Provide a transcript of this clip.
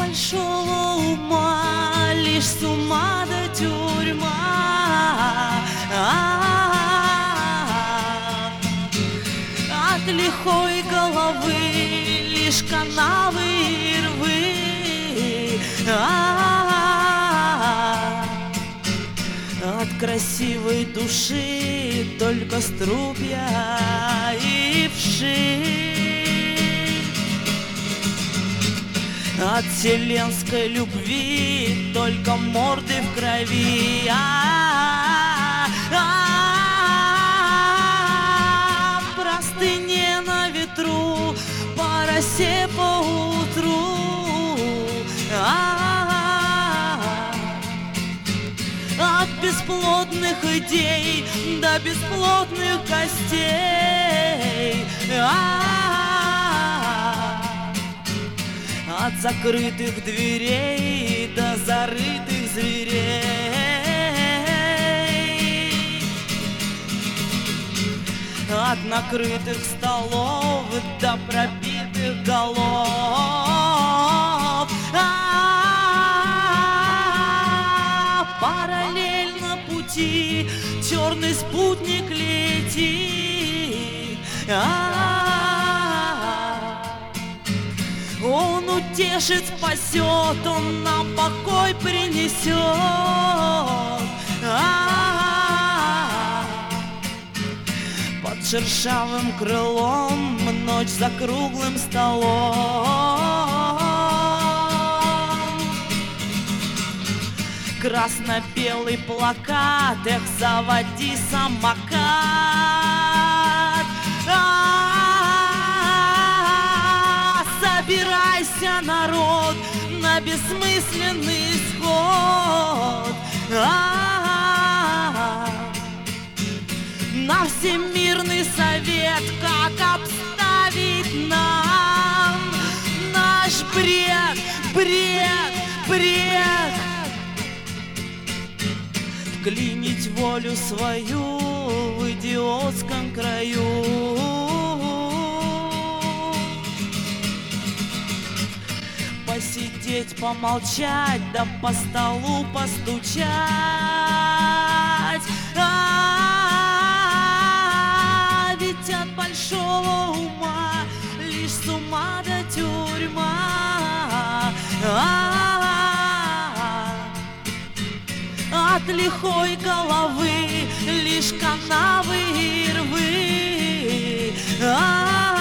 большого ума лишь с ума да тюрьма. От лихой головы лишь канавы и рвы. От красивой души только струпья и вши. От вселенской любви только морды в крови. Простыне на ветру, по росе по утру. От бесплодных идей до бесплодных костей. От закрытых дверей до зарытых зверей. От накрытых столов до пробитых голов. Параллельно пути черный спутник летит. Он утешит, спасет, он нам покой принесет. Под шершавым крылом ночь за круглым столом. Красно-белый плакат, эх, заводи самокат. Собирайся, народ, на бессмысленный исход. На Всемирный совет, как обставить нам наш бред, бред, бред. Вклинить волю свою в идиотском краю. Посидеть, помолчать, да по столу постучать. Ведь от большого ума лишь с ума да тюрьма. От лихой головы лишь канавы и рвы.